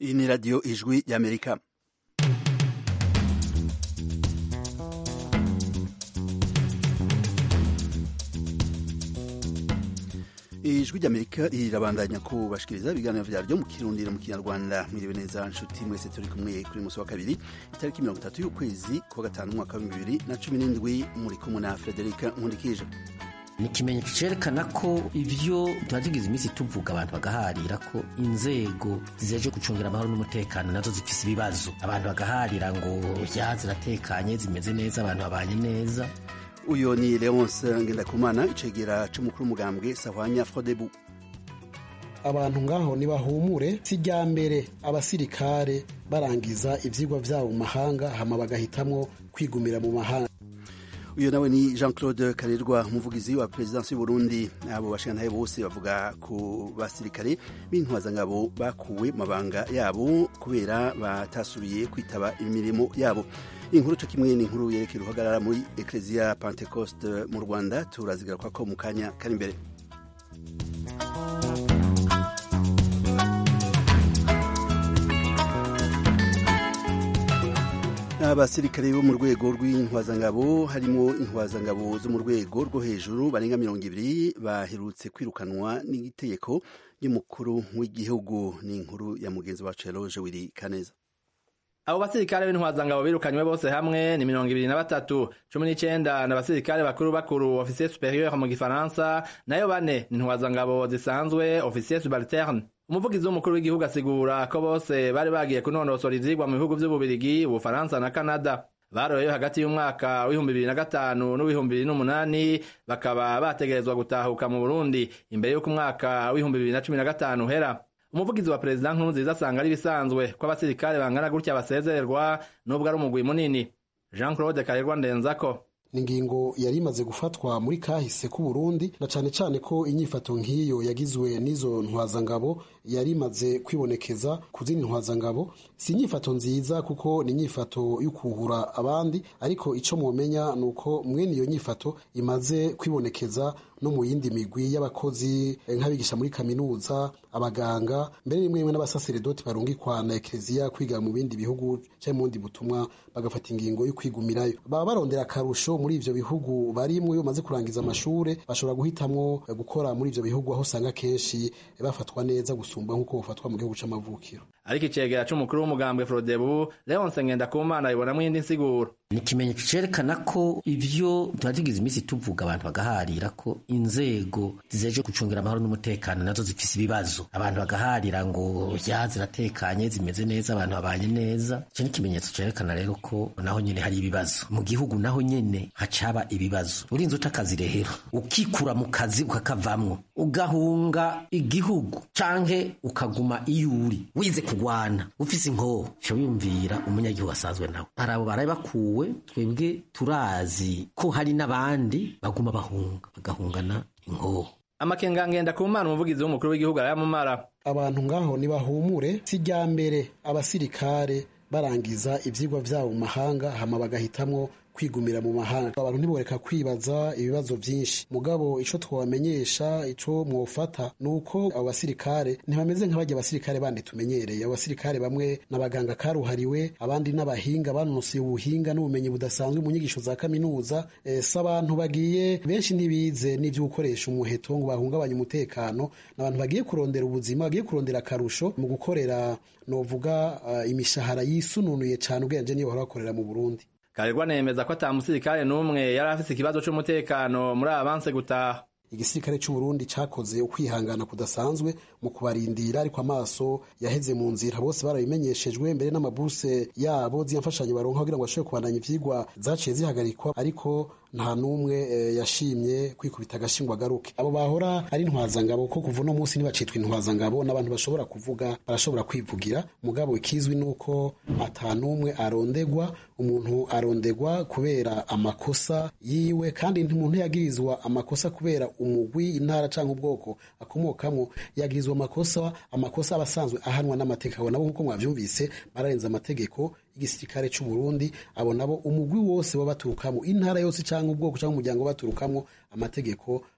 Iyi ni radiyo ijwi y'Amerika. Ijwi ry'Amerika rirabandanya kubashikiriza ibiganiro vyaryo mu Kirundi no mu Kinyarwanda. Mwiriwe neza nshuti mwese, turi kumwe kuri musi wa kabiri itariki 30 y'ukwezi kwa gatanu mwaka wa 2017, muri kumwe na Frederica Nkundikije. Ni ikimenyetso cerekana ko ivyo tugize iminsi tuvuga abantu bagaharira ko inzego zizeje gucungira amahoro n'umutekano nazo zifise ibibazo, abantu bagaharira ngo ziratekanye zimeze neza, abantu babanye neza. Uyo ni Leonce Ngendakumana, icegera c'umukuru w'umugambwe Sahwanya Frodebu. Abantu ngaho nibahumure, sijya mbere abasirikare barangiza ivyigwa vyabo mu mahanga hama bagahitamwo kwigumira mu mahanga. Uyo nawe ni Jean-Claude Karerwa, umuvugizi wa Presidence y'u Burundi. Abo bashingantahe bose bavuga ku basirikare b'intwazangabo bakuwe mabanga yabo kubera batasubiye kwitaba imirimo yabo. Inkuru cyo kimwe ni inkuru yerekeye uhagarara muri Ecclesia Pentecoste mu Rwanda, turazigira ko mu kanya kari imbere. Abasirikare bo mu rwego rw'intwazangabo, harimo intwazangabo zo mu rwego rwo hejuru barenga 200 baherutse kwirukanwa n'itegeko ry'umukuru w'igihugu. Ni inkuru ya mugenzi wa Eloge Wiri Kaneza. Abo basirikare b'intwazangabo birukanywe bose hamwe ni 23, 19 n'abasirikare bakuru officier supérieur mu Gifaransa, nayo 4 ni intwazangabo zisanzwe officier subalterne. Umuvugizi w'umukuru w'igihugu asigura ko bose bari bagiye kunonosora ivyigwa mu bihugu vy'Ububirigi, Ubufaransa na Canada. Baroyeyo hagati y'umwaka w'2005 n'u'2008, bakaba bategerezwa gutahuka mu Burundi imbere y'uko umwaka w'2015 uhera. Umuvugizi wa President Nkurunziza asanga ari bisanzwe ko abasirikare bangana gutya basezererwa nubwo ari umugwi munini. Jean-Claude Karerwa ndenzako. Ningingo yari imaze gufatwa muri kahise ku Burundi, na cane cane ko inyifato nk'iyo yagizwe n'izo ntwazangabo yari imaze kwibonekeza ku zindi ntwazangabo. Si inyifato nziza kuko ni inyifato y'ukuhura abandi, ariko ico mwomenya nuko mwene iyo nyifato imaze kwibonekeza no mu yindi migwi y'abakozi nk'abigisha muri kaminuza, abaganga, mbere rimwe n'abasaseredoti barungikwa na Ecclesia kwiga mu bindi bihugu cyangwa mu bundi butumwa, bagafata ingingo yo kwigumirayo. Baba barondera akarusho muri ivyo bihugu barimwe, iyo bamaze kurangiza amashure bashobora guhitamwo gukora muri ivyo bihugu, aho usanga kenshi bafatwa neza gusumba nk'uko bafatwa mu gihugu c'amavukiro. Ariko icegera c'umukuru w'umugambwe Frodebu, Leonce Ngendakumana, ibonamwo indi nsiguro. Ni ikimenyetso cerekana ko ivyo tugize iminsi tuvuga abantu bagaharira ko inzego zizeje gucungira amahoro n'umutekano nazo zifise ibibazo, abantu bagaharira ngo ziratekanye zimeze neza, abantu babanye neza. Ico ni ikimenyetso cerekana rero ko naho nyene hari ibibazo mu gihugu, naho nyene hacaba ibibazo. Urinze utakazi rehero, ukikura mu kazi ukakavamwo, ugahunga igihugu canke ukaguma iyuri wize kugwana ufise inkoho, cyo yumvira umunyagihugu asanzwe nawe. Arabo baraye bakuwe, twebwe turazi ko hari n'abandi baguma bagahungana inkoho. Amakenga Ngendakumana, umuvugizi w'umukuru w'igihugu, arayamumara. Abantu ngaho nibahumure, sijya mbere abasirikare barangiza ivyigwa vyabo mu mahanga hama bagahitamwo kwigumira mu mahanga. Abantu ntiboreka kwibaza ibibazo vyinshi, mugabo ico twabamenyesha, ico mwofata nuko abo basirikare ntibameze nk'abajya abasirikare bandi tumenyereye. Abo basirikare bamwe n'abaganga karuhariwe, abandi n'abahinga banonosoye ubuhinga n'ubumenyi budasanzwe mu nyigisho za kaminuza. S'abantu bagiye benshi ntibize n'ivyo gukoresha umuheto ngo bahungabanye umutekano, n'abantu bagiye kurondera ubuzima, bagiye kurondera akarusho mu gukorera novuga imishahara yisununuye cane ubwenge niyo bahora bakorera mu Burundi. Karerwa nemeza ko ata musirikare n'umwe yari afise ikibazo c'umutekano muri avanse gutaha. Igisirikare c'u Burundi cakoze ukwihangana kudasanzwe mu kubarindira, ariko amaso yaheze mu nzira. Bose barabimenyeshejwe, mbere n'amabuse yabo ziyamfashanyo baronka kugira ngo bashobore kubandanya ivyigwa zaciye zihagarikwa, ariko nta numwe yashimye kwikubita agashingwa garuke. Abo bahora ari intwazangabo ko kuva no munsi ntibacitwa intwazangabo, n'abantu bashobora kuvuga, barashobora kwivugira. Mugabo ikizwi nuko ata numwe arondegwa. Umuntu arondegwa kubera amakosa yiwe, kandi umuntu yagirizwa amakosa kubera umugwi, intara canke ubwoko akomokamwo. Yagirizwa amakosa abasanzwe ahanwa n'amategeko. Nabo nkuko mwavyumvise bararenza amategeko y'igisirikare c'u Burundi. Abo nabo umugwi wose wabaturukamo, intara yose canke ubwoko canke umuryango baturukamo, amategeko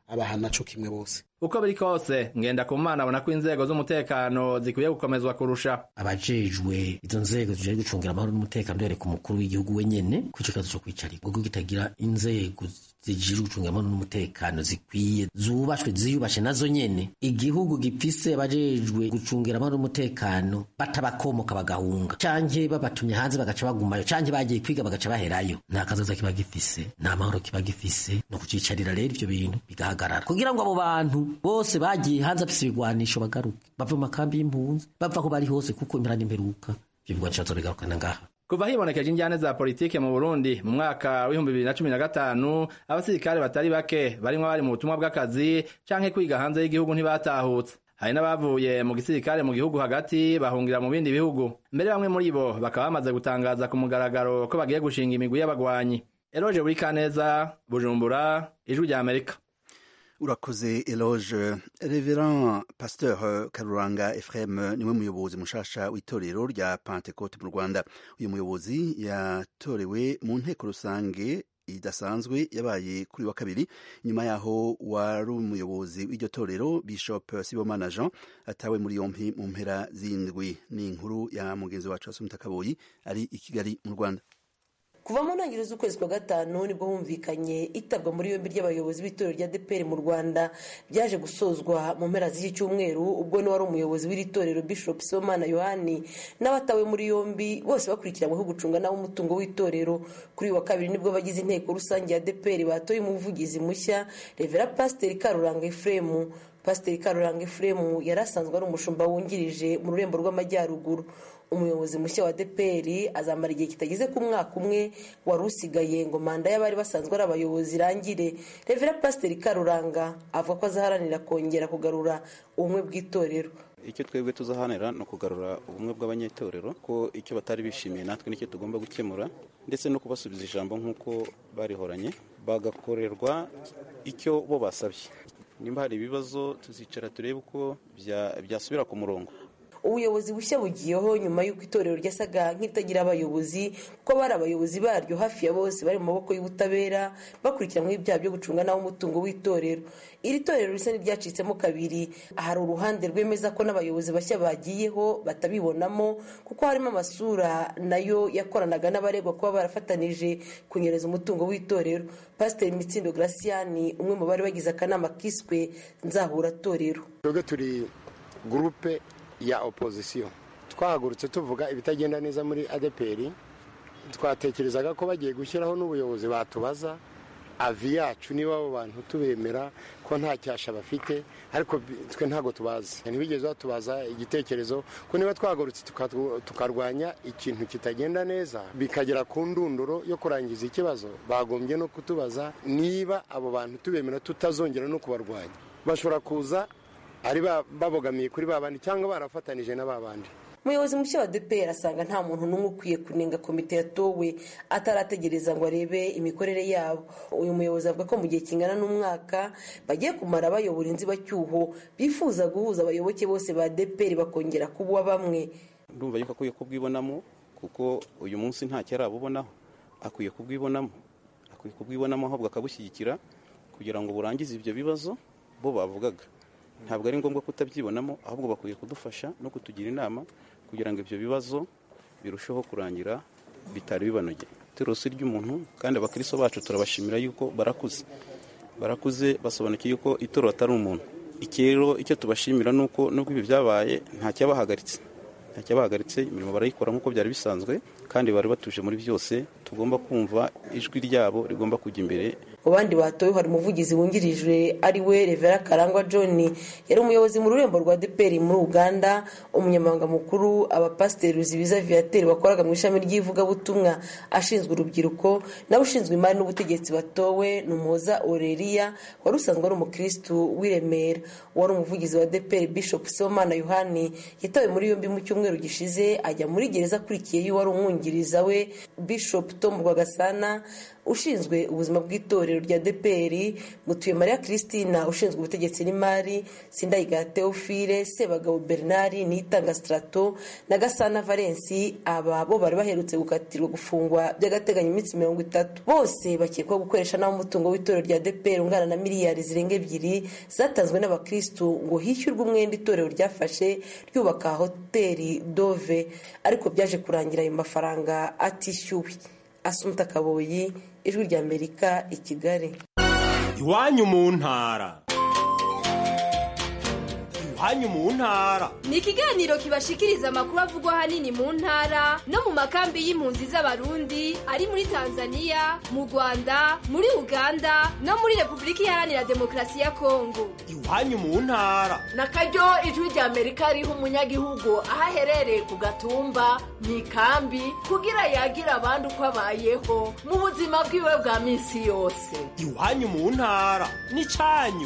abahana co kimwe bose. Uko biri kose Ngendakumana abona ko inzego z'umutekano zikwiye gukomezwa kurusha. Abajejwe izo nzego zije gucungira amahoro n'umutekano dereka umukuru w'igihugu wenyene kuco kazo cyo kwicarira kuko kitagira inzego zijije gucungira amahoro n'umutekano zikwiye ziyubashe nazo nyene. Igihugu gipfise abajejwe gucungira amahoro n'umutekano batabakomoka bagahunga canke babatumye hanze bagaca bagumayo canke bagiye kwiga bagaca baherayo, nta kazoza kiba gifise, nta mahoro kiba gifise, no kucicarira rero ivyo bintu bigahagarara kugira ngo abo bantu bose bagiye hanze afise ibigwanisho bagaruke bava mu makambi y'impunzi bava ko bari hose kuko impera n'imperuka ivyo bigwanisho bigarukana ngaha. Kuva hibonekeje injyane za politike mu Burundi mu mwaka wa 2015 abasirikare batari bake barimwo bari mu butumwa bw'akazi canke kwiga hanze y'igihugu ntibatahutse. Hari n'abavuye mu gisirikare mu gihugu hagati bahungira mu bindi bihugu. Mbere bamwe muri bo bakaba bamaze gutangaza ku mugaragaro ko bagiye gushinga imigwi y'abagwanyi. Eloge Burikaneza, Bujumbura, Ijwi rya Amerika. Urakoze Eloge. Reverend Pasteur Karuranga Ephraim niwe muyobozi mushasha w'itorero rya Pentecote mu Rwanda. Uyu muyobozi yatorewe mu nteko rusange idasanzwe yabaye kuri wa kabiri nyuma yaho wari umuyobozi w'iryo torero Bishop Sibomana Jean atawe muri yompi mu mpera z'indwi. Ni inkuru ya mugenzi wacu Asumta Kaboyi ari i Kigali mu Rwanda. Kuva mu ntangiriro z'ukwezi kwa gatanu nibwo humvikanye itabwa muri yombi ry'abayobozi b'itorero rya ADEPR mu Rwanda byaje gusozwa mu mpera z'iki cyumweru ubwo ni wari umuyobozi w'iri torero Bishop Sibomana Yohani n'abatawe muri yombi bose bakurikiranyweho gucunga nawo umutungo w'itorero. Kuri wa kabiri nibwo bagize inteko rusange ya ADEPR batoye umuvugizi mushya Reverend Pasteur Karuranga Ephraim. Pasteur Karuranga Ephraim yarasanzwe ari umushumba wungirije mu Rurembo rw'Amajyaruguru. Umuyobozi mushya wa ADEPR azamara igihe kitageze ku mwaka umwe wari usigaye ngo manda y'abari basanzwe ari abayobozi irangire. Reverend Pasteur Karuranga avuga ko azaharanira kongera kugarura ubumwe bw'itorero. Icyo twebwe tuzahanira no kugarura ubumwe bw'abanyetorero ko icyo batari bishimiye natwe nicyo tugomba gukemura ndetse no kubasubiza ijambo nk'uko barihoranye bagakorerwa icyo bo basabye. Nimba hari ibibazo tuzicara turebe uko byasubira ku murongo. Ubuyobozi bushya bugiyeho nyuma y'uko itorero ryasaga nk'itagira abayobozi kuko bari abayobozi baryo hafi ya bose bari mu maboko y'ubutabera bakurikiranyweho ibyaha byo gucunga nawo umutungo w'itorero. Iri torero risa n'iryacitsemo kabiri, hari uruhande rwemeza ko n'abayobozi bashya bagiyeho batabibonamo kuko harimo amasura nayo yakoranaga n'abaregwa kuba barafatanije kunyereza umutungo w'itorero. Pasteur Mitsindo Graciani umwe mu bari bagize akanama kiswe Nzahura Torero. Twebwe turi groupe ya opposition twahagurutse tuvuga ibitagenda neza muri ADEPR, twatekerezaga ko bagiye gushyiraho n'ubuyobozi batubaza avi yacu niba abo bantu tubemera ko nta cyasha bafite, ariko twe ntago tubazi, ntibigeze batubaza igitekerezo ko niba twahagurutse tukarwanya ikintu kitagenda neza bikagera ku ndunduro yo kurangiza ikibazo, bagombye no kutubaza niba abo bantu tubemera tutazongera no kubarwanya. Bashobora kuza ari babogamiye kuri babandi cyangwa barafatanije na babandi. Umuyobozi mushya wa ADEPR asanga nta muntu n'umwe ukwiye kunenga komite yatowe atarategereza ngo arebe imikorere yabo. Uyu muyobozi avuga ko mu gihe kingana n'umwaka bagiye kumara bayobora inzibacyuho bifuza guhuza abayoboke bose ba ADEPR bakongera kuba bamwe. Ndumva yuko akwiye kubwibonamo kuko uyu munsi nta cyari abubonaho, akwiye kubwibonamo ahubwo akabushyigikira kugira ngo burangize ibyo bibazo bo bavugaga. Ntabwo ari ngombwa kutabyibonamo ahubwo bakwiye kudufasha no kutugira inama kugira ngo ibyo bibazo birusheho kurangira bitari bibanogeye. Terose ry'umuntu kandi abakristo bacu turabashimira yuko barakuze basobanukiye yuko itoro atari umuntu. Ikero icyo tubashimira nuko nubwo ibi byabaye nta cyabahagaritse imirimo barayikora nk'uko byari bisanzwe kandi bari batuje muri byose. Tugomba kumva ijwi ryabo rigomba kujya imbere. Mu bandi batowe hari umuvugizi wungirije ari we Reverend Karangwa John, yari umuyobozi mu Rurembo rwa ADEPR muri Uganda, umunyamabanga mukuru abapasiteri Ruzibiza Viateur bakoraga mu ishami ry'ivugabutumwa ashinzwe urubyiruko n'abushinzwe imari n'ubutegetsi batowe n'Umuhoza Aurelia wari usanzwe ari umukristo w'Iremera. Wari umuvugizi wa ADEPR Bishop Sibomana Yohani yatawe muri yombi mu cyumweru gishize ajya muri gereza akurikiye y'uwari umwungiriza we Bishop Chrysostome Rwagasana ushinzwe ubuzima bw'itorero rya ADEPR, Mutuyemariya Christina ushinzwe ubutegetsi n'imari, Sindayigaya Theophile, Sebagabo Bernard, Niyitanga Strato na Gasana Valence. Aba bo bari baherutse gukatirwa gufungwa by'agateganyo iminsi 30. Bose bakekwa gukoresha nawo umutungo w'itorero rya ADEPR ungana na miliyari zirenga 2 zatanzwe n'abakristu ngo hishyurwe umwenda itorero ryafashe ryubaka hoteli Dove, ariko byaje kurangira ayo mafaranga atishyuwe. Asumta Kaboyi, Ijwi rya Amerika, i Kigali. Iwanyu mu ntara. Iwanyu mu ntara ni ikiganiro kibashikiriza amakuru avugwa hanini mu ntara no mu makambi y'impunzi z'abarundi ari muri Tanzania, mu Rwanda, muri Uganda no muri Republika Iharanira Demokarasi ya Kongo. Iwanyu mu ntara nakaryo Ijwi rya Amerika riha umunyagihugu aho aherereye ku gatumba mu ikambi kugira yagira abandi uko abayeho mu buzima bwiwe bwa minsi yose. Iwanyu mu ntara ni canyu.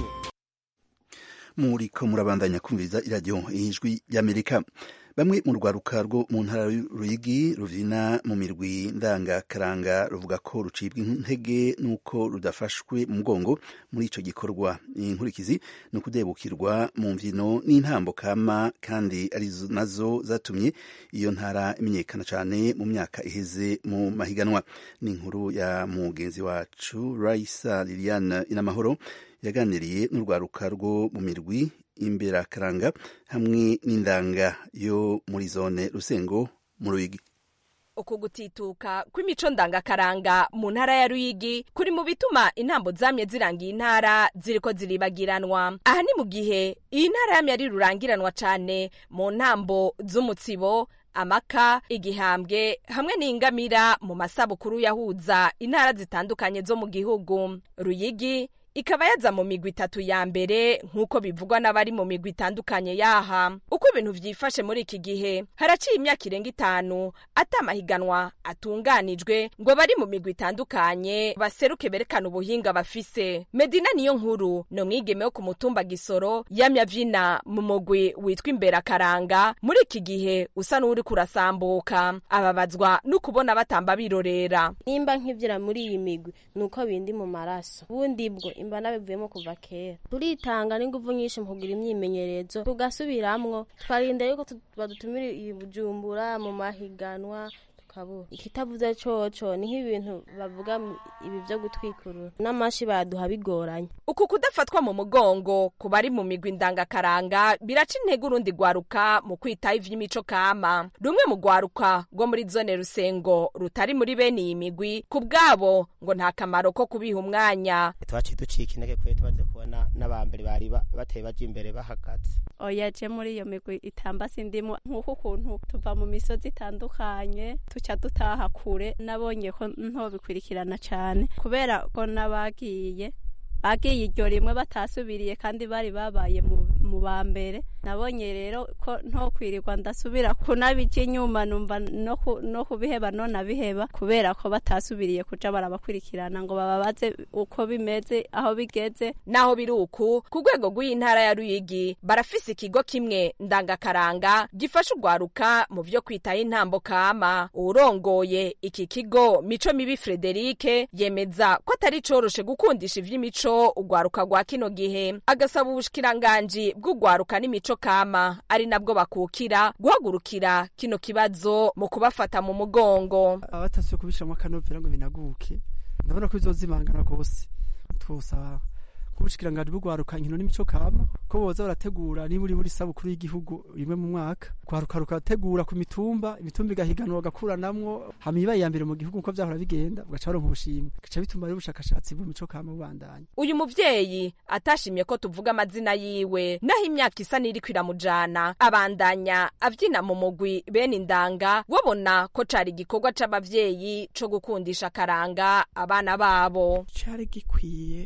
Muriko murabandanya kumviriza iradiyo Ijwi ry'Amerika. Bamwe mu rwaruka rwo mu ntara Ruyigi ruvina mu mirwi ndangakaranga ruvuga ko rucibwa intege nuko rudafashwe mu mugongo muri ico gikorwa. Inkurikizi no kudebukirwa mu mvino n'intambo kama, kandi arizo nazo zatumye iyo ntara imenyekana cyane mu myaka iheze mu mahiganwa. Ni inkuru ya mugenzi wacu Raisa Liliane Inamahoro yaganiriye n'urwaruka rwo mu mirwi imberakaranga hamwe n'indanga yo muri zone Rusengo mu Ruyigi. Uku gutituka kw'imico ndangakaranga mu ntara ya Ruyigi kuri mu bituma intambo zamye zirangiye intara ziriko ziribagiranwa. Aha ni mu gihe iyi ntara yamye ari rurangiranwa cyane mu ntambo z'umutsibo, amaka, igihambwe hamwe n'ingamira mu masabukuru yahuza intara zitandukanye zo mu gihugu. Ruyigi ikaba yaza mu migwi 3 ya mbere nk'uko bivugwa n'abari mu migwi itandukanye yaha. Uko ibintu vyifashe muri iki gihe, haraciye imyaka irenga 5 atamahiganwa atunganijwe ngo bari mu migwi itandukanye baseruke berekana ubuhinga bafise. Medina niyo nkuru no mwigeme wo ku mutumba Gisoro yamye avyina mu mugwi witwa Imberakaranga. Muri iki gihe usa n'uri kurasambuka, ababazwa no kubona batamba birorera. Nimba nkivyira muri iyi migwi nuko bindi mu maraso, ubundi bwo imbana bivuyemo kuva kera. Turitanga n'inguvu nyinshi mu kugira imyimenyerezo tugasubiramwo, twarinde yuko badutumira i Bujumbura mu mahiganwa tukabura. Ikitavuze coco ni nk'ibintu bavuga ibi byo gutwikurura n'amashi baduha bigoranye. Uku kudafatwa mu mugongo kubari mu migwi ndangakaranga biraca intege urundi gwaruka mu kwitaho ivy'imico kama. Rumwe mu gwaruka rwo muri zone Rusengo rutari muri bene iyi migwi, kubwabo ngo nta kamaro ko kubiha umwanya. Twaci ducika intege kwe tumaze kubona n'abambere bari bateye baje imbere bahagaze. Oya je muri iyo migwi itamba sindimo, nk'uko kuntu tuva mu misozi itandukanye tuca dutaha kure, nabonye ko nto bikwirikirana cyane kubera ko nabagiye iryo rimwe batasubiriye kandi bari babaye mu bambere. Nabonye rero ko nto kwirirwa ndasubira kunabije inyuma, numva no kubiheba none biheba kubera ko batasubiriye kuja barabakwirikirana ngo bababaze uko bimeze aho bigeze. Naho biruku ku rwego rw'intara ya Ruyigi barafise ikigo kimwe ndangakaranga gifasha ugwaruka mu vyo kwitaho intambo kama. Urongoye iki kigo Mico Mibi Frederike yemeza ko atari coroshe gukundisha ivy'imico ugwaruka gwa kino gihe, agasaba ubushikiranganji bw'ugwaruka n'imico kama ari nabwo bakukira guhagurukira kino kibazo mu kubafata mu mugongo. Abatasuye kubishamo akanovera ngo binaguke, ndabona ko bizozimangana gose. Twosaba kubushikiranganji bw'ugwaruka inkino n'imico kama ko boza barategura ni muri sabukuru y'igihugu rimwe mu mwaka, gwaruka rukategura ku mitumba igahiganwa gakuranamwo hamiba ya mbere mu gihugu uko vyahora bigenda, ugaca baronka ubushimwe, gaca bituma ari ubushakashatsi bw'imico kama bubandanya. Uyu muvyeyi atashimye ko tuvuga amazina yiwe, naho imyaka isa n'iri kwiramujana, abandanya avyina mu mugwi bene indanga, wabona ko cari igikorwa c'abavyeyi co gukundisha karanga abana babo. Cari gikwiye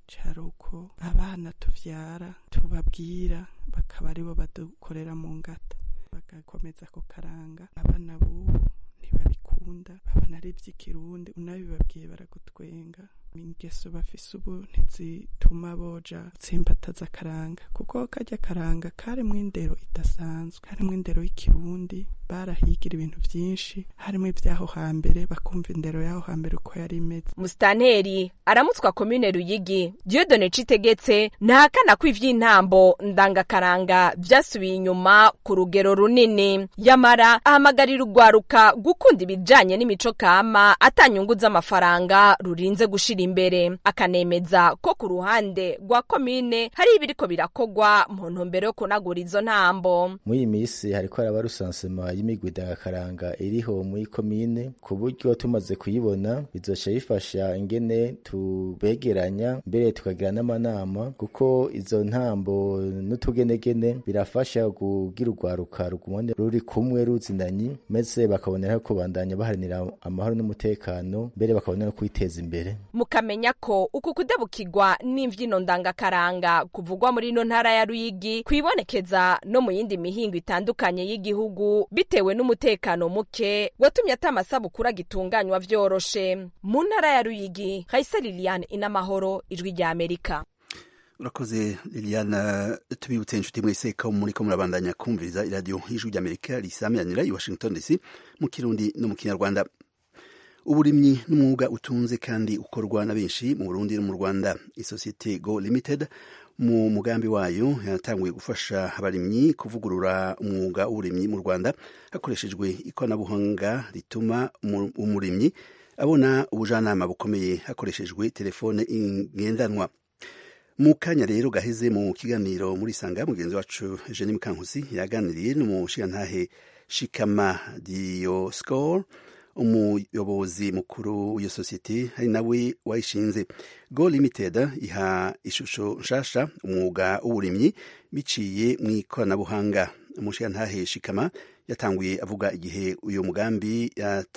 caruko abana tuvyara tubabwira bakaba aribo badukorera mu ngata, bagakomeza ko karanga. Abana bubu ntibabikunda, babona ari ivy'ikirundi, unabibabwiye baragutwenga ingeso bafise ubu ntizituma boja tsimbataza akaranga kuko karya karanga karimwo indero idasanzwe karimwo indero y'ikirundi barahigira ibintu vyinshi harimo ivyaho hambere bakumva indero yaho hambere uko yari imeze. Musitanteri aramutswa komine Ruyigi Dieudonné Citegetse ntahakana ko ivy'intambo ndangakaranga vyasubiye inyuma ku rugero runini, yamara ahamagarira urwaruka gukunda ibijanye n'imico kama atanyungu z'amafaranga rurinze gushira imbere, akanemeza ko ku ruhande rwa komine hari ibiriko birakogwa mu ntumbero yo kunagura izo ntambo. Muri iyi misi hariko haraba rusansema y'imigwi ndangakaranga iriho muri komine, ku buryo tumaze kuyibona bizoca bifasha ingene tubegeranya mbere tukagira n'amanama, kuko izo ntambo n'utugenegene birafasha kugira urwaruka rugumane ruri kumwe ruzinanyi, maze bakabonera ko bandanya baharanira amahoro n'umutekano, mbere bakabona no kwiteza imbere. Mukamenya ko uku kudabukirwa n'imvyino ndangakaranga kuvugwa muri no ntara ya Ruyigi kwibonekeza no mu yindi mihingo itandukanye y'igihugu bitewe n'umutekano muke watumye atamasabukura gitunganywa vyoroshe. Mu ntara ya Ruyigi, Raisa Liliane Inamahoro, Ijwi rya Amerika. Urakoze Liliana, tubibutse inshuti mwese ko muriko murabandanya kumviriza iradiyo y'Ijwi rya Amerika risamiranira i Washington DC mu Kirundi no mu Kinyarwanda. Uburimyi n'umwuga utunze kandi ukorwa na benshi mu Burundi no mu Rwanda. Isosiyete Go Limited mu mugambi wayo yatanguye gufasha abarimyi kuvugurura umwuga w'uburimyi mu Rwanda hakoreshejwe ikoranabuhanga rituma umurimyi abona ubujanama bukomeye hakoreshejwe telefone ngendanwa. Mu kanya rero gaheze mu kiganiro muri Sanga, mugenzi wacu Jenny Mukankusi yaganiriye n'umushigantahe Shikama Dioscore, umuyobozi mukuru w'iyo sosiyete hari nawe wayishinze. Go Limited iha ishusho nshasha umwuga w'uburimyi biciye mu ikoranabuhanga. Umushigantahe Shikama yatanguye avuga igihe uyu mugambi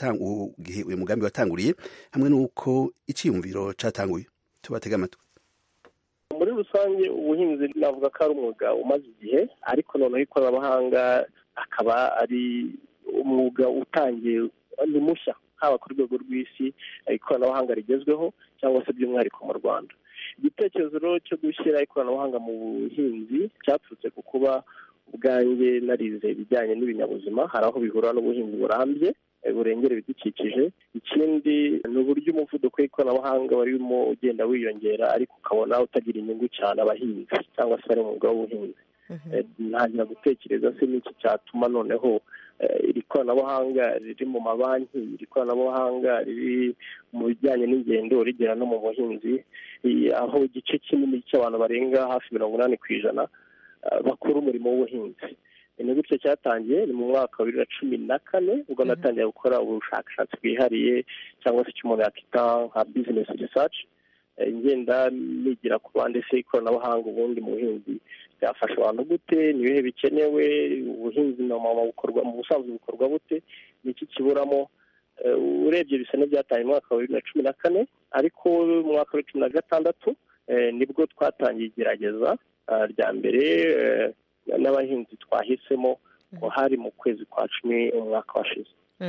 watanguriye hamwe n'uko iciyumviro catanguye. Tubatega amatwi. Muri rusange ubuhinzi navuga ko ari umwuga umaze igihe, ariko noneho ikoranabuhanga akaba ari umwuga utangiye ni mushya, haba ku rwego rw'isi ikoranabuhanga rigezweho cyangwa se by'umwihariko mu Rwanda. Igitekerezo cyo gushyira ikoranabuhanga mu buhinzi cyaturutse ku kuba ubwanjye narize ibijyanye n'ibinyabuzima, hari aho bihura n'ubuhinzi burambye burengera ibidukikije. Ikindi ni uburyo umuvuduko w'ikoranabuhanga warimo ugenda wiyongera, ariko ukabona utagira inyungu cyane abahinzi cyangwa se bari mu mwuga w'ubuhinzi. Ntangira gutekereza se n'iki cyatuma noneho iri koranabuhanga riri mu mabanki, iri koranabuhanga riri mu bijyanye n'ingendo rigera no mu buhinzi, aho igice kinini cy'abantu barenga hafi 80% bakora umurimo w'ubuhinzi. Ni gutyo cyatangiye, ni mu mwaka wa 2014 ubwo natangiye gukora ubushakashatsi bwihariye cyangwa se icyo umuntu yakita nka business research, ngenda nigira ku bandi se ikoranabuhanga ubundi mu buhinzi byafasha abantu gute, ni ibihe bikenewe, ubuhinzi bukorwa mu busanzwe bukorwa bute, niki kiburamo. Urebye bisa n'ibyatangiye mu mwaka wa 2014, ariko mu mwaka wa 2016 nibwo twatangiye igerageza rya mbere n'abahinzi twahisemo ko hari mu kwezi kwa 10 umwaka washize.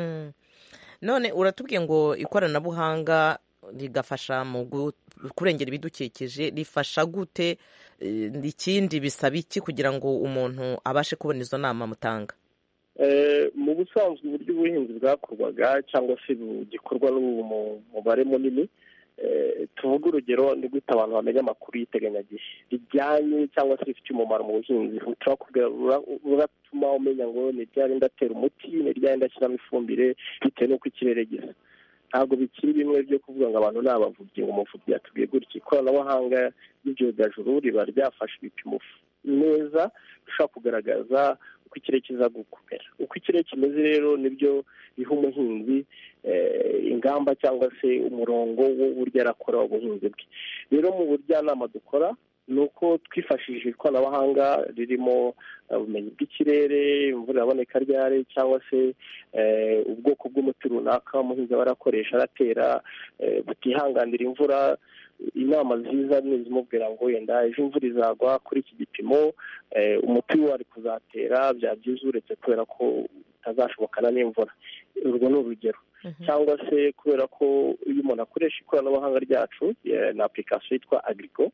None uratubwiye ngo ikoranabuhanga rigafasha mu kurengera ibidukikije, rifasha gute? Ikindi bisaba iki kugira ngo umuntu abashe kubona izo nama mutanga? Mu busanzwe uburyo ubuhinzi bwakorwaga cyangwa se bugikorwa n'umubare munini, tuvuga urugero ni gute abantu bamenya amakuru y'iteganyagihe rijyanye cyangwa se rifite umumaro mu buhinzi. Buratuma umenya ngo ni ryari ndatera umuti, ni ryari ndashyiramo ifumbire bitewe n'uko ikirere gisa. Ntabwo bikiri bimwe byo kuvuga ngo abantu n'abavubyi ngo umuvubyi yatubwiye gutya. Ikoranabuhanga ry'ibyogajuru riba ryafashe ibipimo neza bishobora kugaragaza uko ikirere kiza gukomera. Uko ikirere kimeze rero nibyo biha umuhinzi ingamba cyangwa se umurongo w'uburyo arakora ubuhinzi bwe. Rero mu buryanama dukora ni uko twifashishije ikoranabuhanga ririmo ubumenyi bw'ikirere, imvura iraboneka ryari, cyangwa se ubwoko bw'umuti runaka umuhinzi aba arakoresha aratera butihanganira imvura. Inama nziza ni izimubwira ngo yenda ejo imvura izagwa kuri iki gipimo, umuti wari kuzatera bya byiza uretse kubera ko utazashobokana n'imvura. urwo ni urugero cyangwa se kubera ko iyo umuntu akoresha ikoranabuhanga ryacu na application yitwa Agrico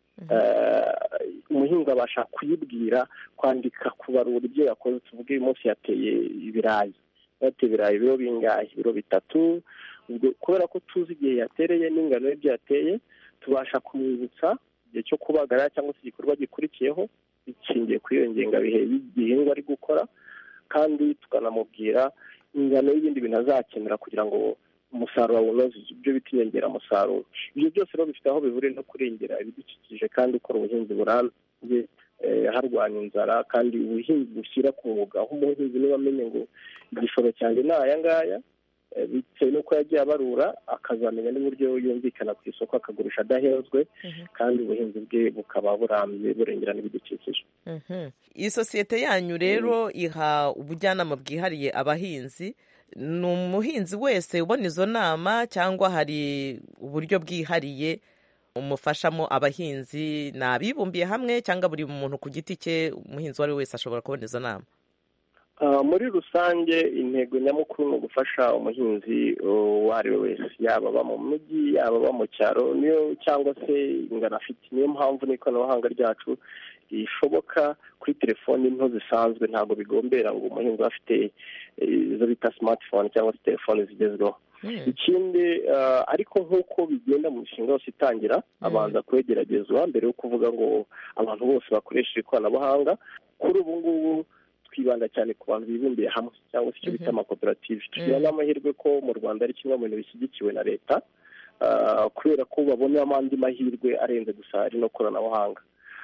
umuhinzi abasha kuyibwira kwandika kubarura ibyo yakoze. tuvuge uyu munsi yateye ibirayi ibiro bingahe, ibiro 3. kubera ko tuzi igihe yatereye n'ingano y'ibyo yateye, tubasha kumwibutsa igihe cyo kubagara cyangwa se igikorwa gikurikiyeho bishingiye kuri iyo ngengabihe y'igihingwa ari gukora, kandi tukanamubwira ingano y'ibindi bintu azakenera kugira ngo umusaruro unoze, ibyo bita inyongeramusaruro. ibyo byose rero bifite aho bihuriye no kurengera ibidukikije kandi ukora ubuhinzi burambye harwanya inzara, kandi ubuhinzi bushyira ku mwuga, aho umuhinzi niba amenye ngo igishoro cyanjye ni aya ngaya, bitewe n'uko yagiye abarura, akazamenya n'uburyo yumvikana ku isoko akagurisha adahenzwe, kandi ubuhinzi bwe bukaba burambye burengera n'ibidukikije. iyi sosiyete yanyu rero iha ubujyanama bwihariye abahinzi. ni umuhinzi wese ubona izo nama cyangwa hari uburyo bwihariye umufashamo abahinzi? ni abibumbiye hamwe cyangwa buri muntu ku giti cye, umuhinzi uwo ari we wese ashobora kubona izo nama? muri rusange intego nyamukuru ni ugufasha umuhinzi uwo ari we wese, yaba aba mu mujyi yaba aba mu cyaro, niyo cyangwa se ingano afite. niyo mpamvu n'ikoranabuhanga ryacu rishoboka kuri telefoni nto zisanzwe, ntabwo bigombera ngo umuhinzi afite izo bita smartphone cyangwa se telefoni zigezweho. ikindi ariko nk'uko bigenda mu mishinga yose itangira, abanza kwegeragezwa mbere yo kuvuga ngo abantu bose bakoresha ikoranabuhanga. kuri ubu ngubu twibanda cyane ku bantu bibumbiye hamwe cyangwa se icyo bita amakoperative. tugira n'amahirwe ko mu Rwanda ari kimwe mu bintu bishyigikiwe na leta, kubera ko babonamo andi mahirwe arenze gusa ari no koranabuhanga.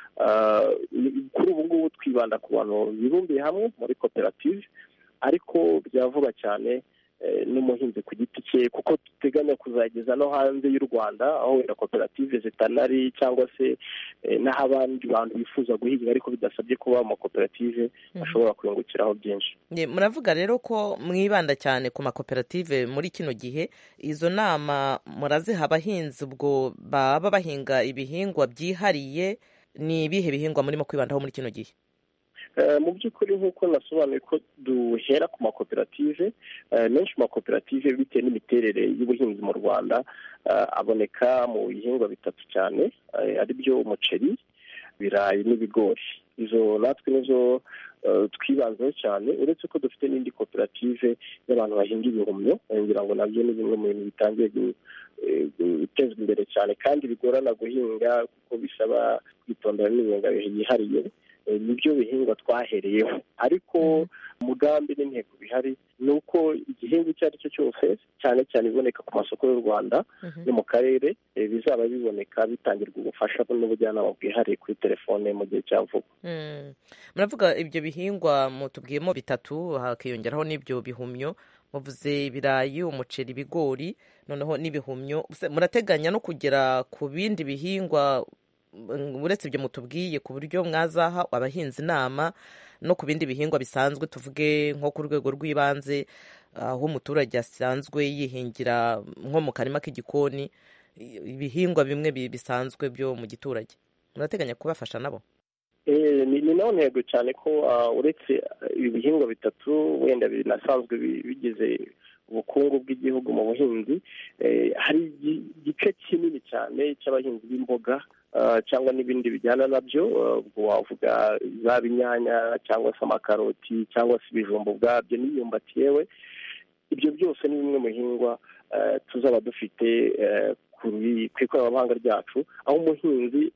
kuri ubu ngubu twibanda ku bantu bibumbiye hamwe muri koperative, ariko byavuga cyane n'umuhinzi ku giti cye, kuko duteganya kuzageza no hanze y'u Rwanda, aho wenda koperative zitanari cyangwa se n'aho abandi bantu bifuza guhinga ariko bidasabye kuba amakoperative ashobora kuyungukiraho byinshi. muravuga rero ko mwibanda cyane ku makoperative muri kino gihe. izo nama muraziha abahinzi ubwo baba bahinga ibihingwa byihariye? ni ibihe bihingwa murimo kwibandaho muri kino gihe? mu by'ukuri nk'uko nasobanuye ko duhera ku makoperative menshi. mu makoperative bitewe n'imiterere y'ubuhinzi mu Rwanda aboneka mu bihingwa 3 cyane, ari byo umuceri, ibirayi n'ibigori. izo natwe nizo twibanzeho cyane, uretse ko dufite n'indi koperative y'abantu bahinga ibihumyo, ngira ngo nabyo ni bimwe mu bintu bitangiye gutezwa imbere cyane kandi bigorana guhinga kuko bisaba kwitondera n'ingengabihe yihariye. nibyo bihingwa twahereyeho, ariko umugambi n'intego bihari ni uko igihingwa icyo ari cyo cyose, cyane cyane iboneka ku masoko y'u Rwanda no mu karere, bizaba biboneka bitangirwa ubufasha n'ubujyanama bwihariye kuri telefone mu gihe cya vuba. muravuga ibyo bihingwa mutubwiyemo 3, hakiyongeraho n'ibyo bihumyo. muvuze ibirayi, umuceri, ibigori, noneho n'ibihumyo. murateganya no kugera ku bindi bihingwa uretse ibyo mutubwiye, ku buryo mwazaha abahinzi inama no ku bindi bihingwa bisanzwe, tuvuge nko ku rwego rw'ibanze, aho umuturage asanzwe yihingira nko mu karima k'igikoni ibihingwa bimwe bisanzwe byo mu giturage? murateganya kubafasha nabo? ni naho ntego cyane ko uretse ibi bihingwa 3 wenda binasanzwe bigize ubukungu bw'igihugu mu buhinzi, hari igice kinini cyane cy'abahinzi b'imboga cyangwa n'ibindi bijyana nabyo. ubwo wavuga zaba inyanya cyangwa se amakaroti cyangwa se ibijumba ubwabyo n'imyumbati yewe. ibyo byose ni bimwe mu bihingwa tuzaba dufite ku ikoranabuhanga ryacu, aho umuhinzi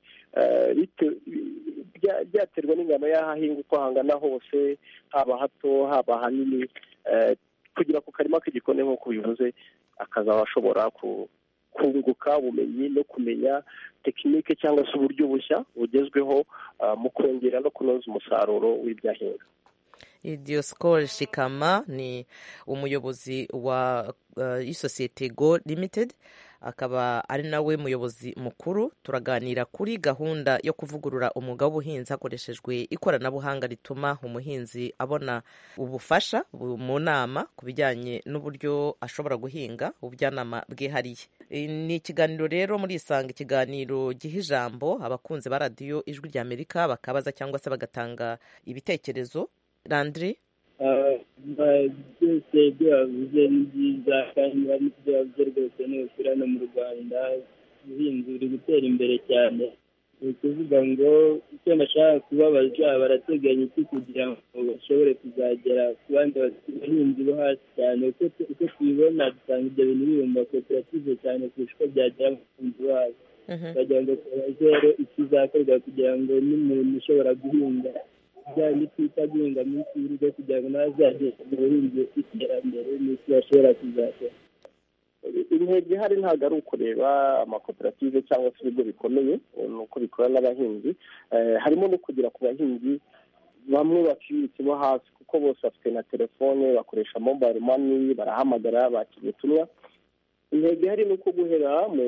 byaterwa n'ingano y'aho ahinga uko hangana hose, haba hato haba hanini, kugira ku karima k'igikoni nk'uko bivuze, akazaba ashobora kunguka ubumenyi no kumenya tekinike cyangwa se uburyo bushya bugezweho mu kongera no kunoza umusaruro w'ibyahinga. Dioscor Shikama ni umuyobozi wa isosiyete Go Limited, akaba ari nawe muyobozi mukuru. turaganira kuri gahunda yo kuvugurura umwuga w'ubuhinzi hakoreshejwe ikoranabuhanga rituma umuhinzi abona ubufasha mu nama ku bijyanye n'uburyo ashobora guhinga, ubujyanama bwihariye. ni ikiganiro rero muri Isanga, ikiganiro giha ijambo abakunzi ba radiyo Ijwi ry'Amerika bakabaza cyangwa se bagatanga ibitekerezo. Landry, byose ibyo bavuze ni byiza kandi ibyo bavuze rwose ni ukuri hano mu Rwanda ubuhinzi buri gutera imbere cyane. Ni ukuvuga ngo icyo bashaka kubabaza barateganya iki kugira ngo bashobore kuzagera ku bandi bahinzi bo hasi cyane. Uko tubibona dusanga ibyo bintu biri mu makoperative cyane kurusha uko byagera mu bahinzi bo hasi. Bagira ngo rero ikizakorwa kugira ngo n'umuntu ushobora guhinga byari twita guhinga munsi y'urugo kugira ngo ntazagere mu buhinzi iterambere n'iki bashobora kuzakora. Intego ihari ntabwo ari ukureba amakoperative cyangwa se ibigo bikomeye, ni uko bikora n'abahinzi. Harimo no kugera ku bahinzi bamwe baciriritse bo hasi, kuko bose bafite na telefone, bakoresha mobile money, barahamagara, bakira ubutumwa. Intego ihari ni uko guhera mu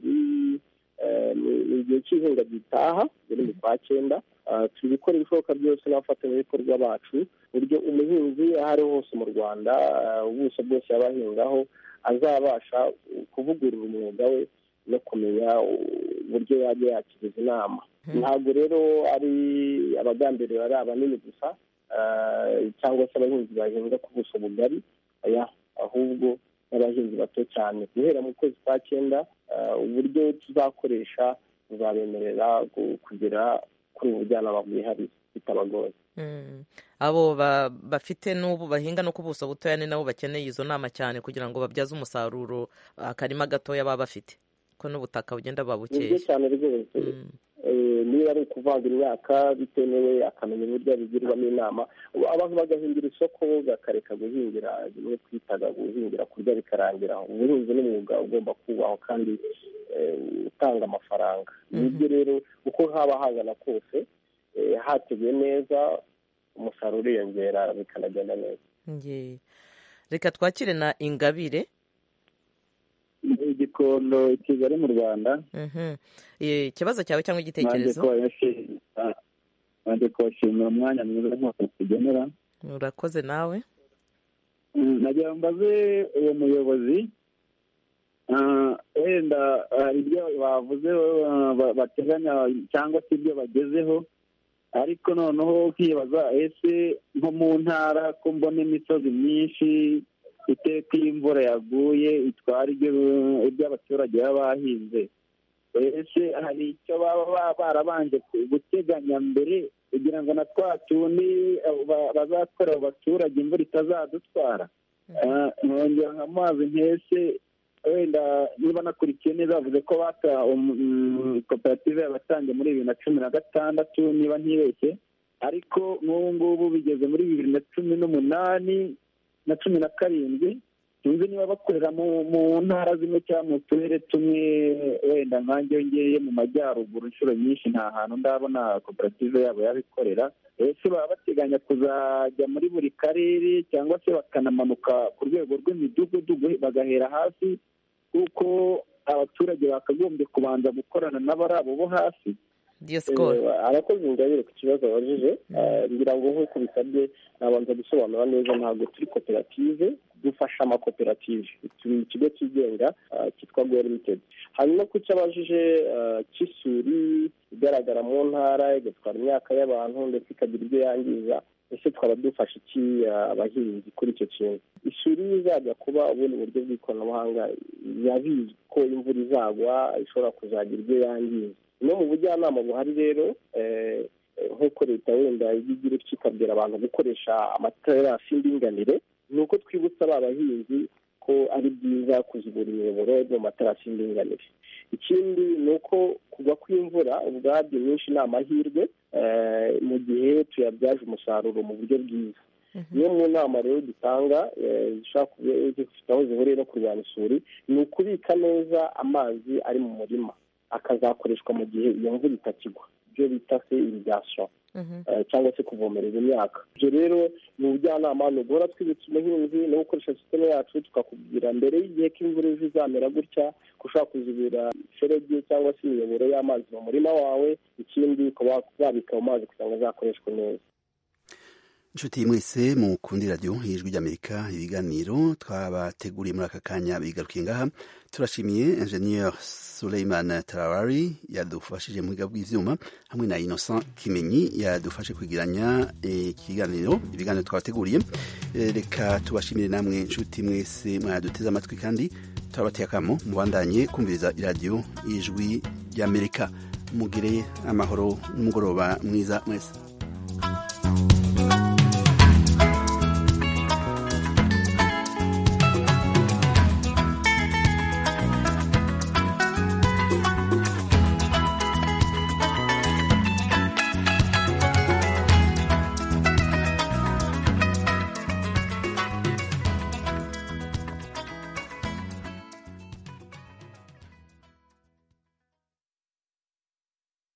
gihe cy'ihinga gitaha biri mu kwa 9, turi gukora ibishoboka byose n'abafatanyabikorwa bacu, buryo umuhinzi aho ari hose mu Rwanda, ubuso bwose yabahingaho, azabasha kuvugurura umwuga we no kumenya uburyo yajya yakiriza inama. Ntabwo rero ari abagambiriwe ari abanini gusa cyangwa se abahinzi bahinga ku buso bugari, ahubwo n'abahinzi bato cyane. Guhera mu kwezi kwa 9 uburyo tuzakoresha buzabemerera kugera kuri ubujyanama bwihariye bitabagoye. Abo bafite n'ubu bahinga no ku buso butoya ni nabo bakeneye izo nama cyane kugira ngo babyaze umusaruro akarima gatoya baba bafite, ko n'ubutaka bugenda babukeye. Nibyo cyane rwose. Niba ari ukuvanga imyaka bitemewe, akamenya uburyo bigirwamo inama, abantu bagahingira isoko bakareka guhingira bimwe twitaga guhingira kurya bikarangira. Ubuhinzi n'umwuga ugomba kubahwa kandi utanga amafaranga. Nibyo rero uko haba hangana kose, hateguye neza umusaruro uriyongera bikanagenda neza. Reka twakire na Ingabire Igikondo Kigali mu Rwanda. Ikibazo cyawe cyangwa igitekerezo? Nanje kubashimira umwanya mwiza nk'uko tugenera. Urakoze nawe. Nagira mbaze uwo muyobozi, wenda hari ibyo bavuze bateganya cyangwa se ibyo bagezeho, ariko noneho ukibaza ese nko mu ntara ko mbona imisozi myinshi iteka iyo imvura yaguye itwara ibyo abaturage baba bahinze, ese hari icyo baba barabanje guteganya mbere kugira ngo na twa tundi bazakora abaturage imvura itazadutwara? Nkongera nk'amazi nk'ese wenda niba nakurikiye neza bavuze ko koperative yabatangiye muri 2016 niba ntibeshye, ariko n'ubu ngubu bigeze muri 2018 na 17. Sinzi niba bakorera mu ntara zimwe cyangwa mu turere tumwe, wenda nkange ngeye mu majyaruguru inshuro nyinshi nta hantu ndabona koperative yabo yabikorera. Ese baba bateganya kuzajya muri buri karere cyangwa se bakanamanuka ku rwego rw'imidugudu bagahera hasi, kuko abaturage bakagombye kubanza gukorana n'abari abo bo hasi? Arakoze Ingabire ku kibazo abajije. Ngira ngo nk'uko bisabye nabanza gusobanura neza, ntabwo turi koperative, dufasha amakoperative. Turi ikigo cyigenga cyitwa Go Limited. Hanyuma ku cyo abajije cy'isuri igaragara mu ntara igatwara imyaka y'abantu ndetse ikagira ibyo yangiza, ese twaba dufasha iki abahinzi kuri icyo kintu? Isuri izajya kuba ubundi buryo bw'ikoranabuhanga, yabizi ko imvura izagwa ishobora kuzagira ibyo yangiza. No mu bujyanama buhari rero, nk'uko leta wenda igira icyo ikabwira abantu gukoresha amaterasi y'indinganire, ni uko twibutsa ba bahinzi ko ari byiza kuzibura imiyoboro mu materasi y'indinganire. Ikindi ni uko kugwa kw'imvura ubwabyo nyinshi ni amahirwe mu gihe tuyabyaje umusaruro mu buryo bwiza. Niyo mu nama rero dutanga zifite aho zihuriye no kurwanya isuri, ni ukubika neza amazi ari mu murima akazakoreshwa mu gihe iyo mvura itakigwa, ibyo bita se irrigation cyangwa se kuvomerera imyaka. Ibyo rero ni ubujyanama, ni uguhora twibutsa umuhinzi no gukoresha sisiteme yacu, tukakubwira mbere y'igihe ko imvura ejo izamera gutya ko ushobora kuzibira ferege cyangwa se imiyoboro y'amazi mu murima wawe. Ikindi ukaba wabika mu mazi kugira ngo azakoreshwe neza. inshuti mwese mukundi radio y'ijwi ry'Amerika ibiganiro twabateguriye muri aka kanya bigarukiye ngaha turashimiye ingenieur Suleiman Tarawari yadufashije mu bwiga bw'ivyuma hamwe na Innocent Kimenyi yadufashe kwigiranya ibiganiro twabateguriye reka tubashimire namwe inshuti mwese mwaduteze amatwi kandi turabateye akamo mubandanye kumviriza iradiyo y'ijwi ry'Amerika mugire amahoro n'umugoroba mwiza mwese